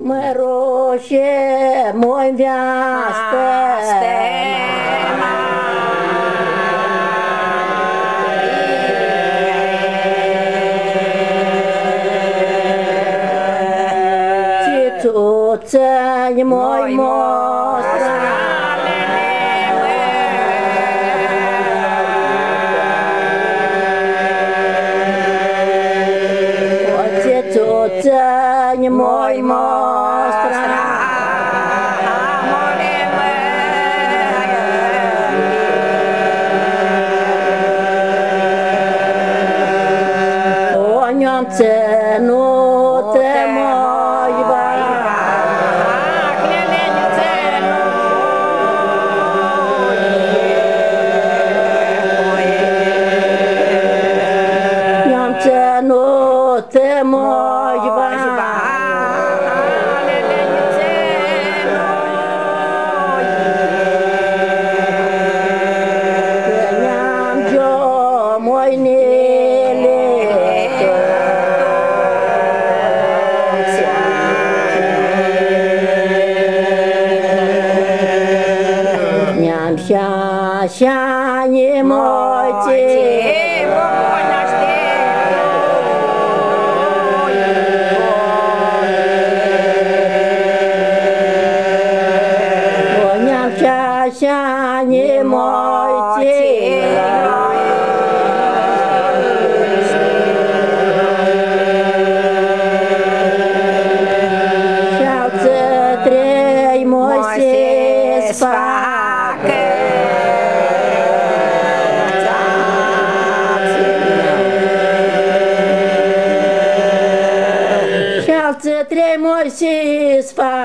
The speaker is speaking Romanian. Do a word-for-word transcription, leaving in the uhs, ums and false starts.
Măroșe, moi viaste, Cicuțăni, moi mostra, Cicuțăni, moi mostra, o ne-am ținut moi băi, ne-am ținut moi băi, ne-am jo moi nele, ne-am și-așa ne moite, ne-am și-așa ne moite, și-au-ță trei moi se facă, și-au-ță trei moi se facă.